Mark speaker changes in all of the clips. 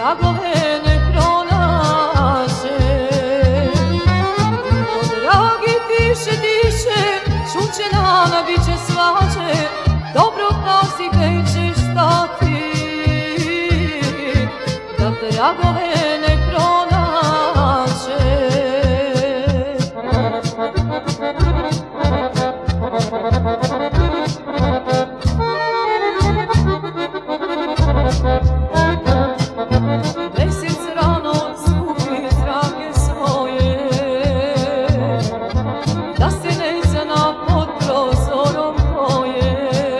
Speaker 1: tragove ne pronaše. Ko dragi tiše, šuće na biće svađe, dobro pazi gde ćeš stati, da tragove ne pronaše. Mesec rano skupi zrake svoje, da se ne zna pod prozorom koje.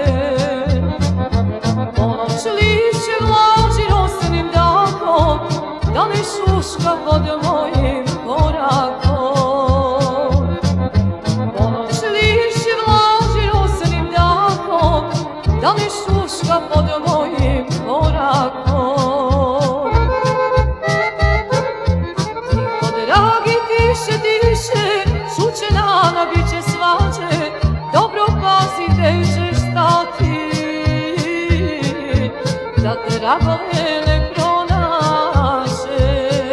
Speaker 1: Ponoć lišće vlaži rosnim dahom, da ne šuška pod mojim korakom. Ponoć lišće vlaži rosnim dahom, da ne šuška pod mojim korakom. Tiho dragi tiše, šuće na biće svađe, dobro pazi gde ćeš stati, da tragove ne pronaše.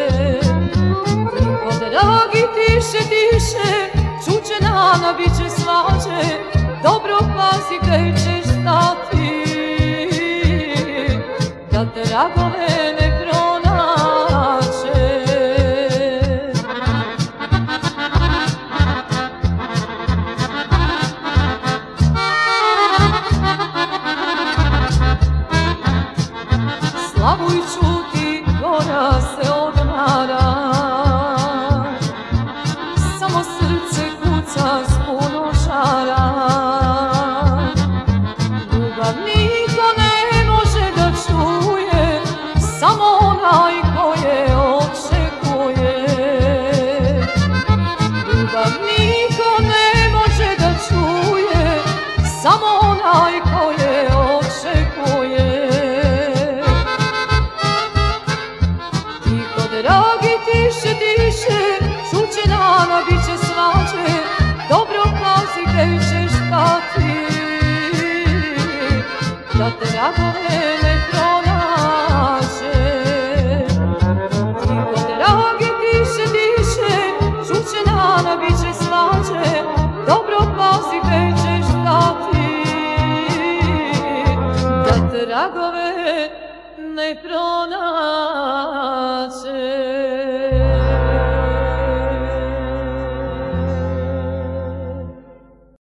Speaker 1: Tiho dragi tiše, šuće na biće svađe, dobro pazi gde ćeš stati, da tragove ne pronaše. Slavuj čuti, gora se odmara, samo srce kuca s puno žara. Ljubav niko ne može da čuje, samo onaj ko je očekuje. Ljubav niko ne može da čuje, samo onaj ko je očekuje. Tiho dragi tiše, šuće na biće svađe, dobro pazi gde ćeš stati, da tragove ne pronaše. Tiho dragi tiše, šuće na biće svađe, dobro pazi gde ćeš stati, da tragove ne pronaše.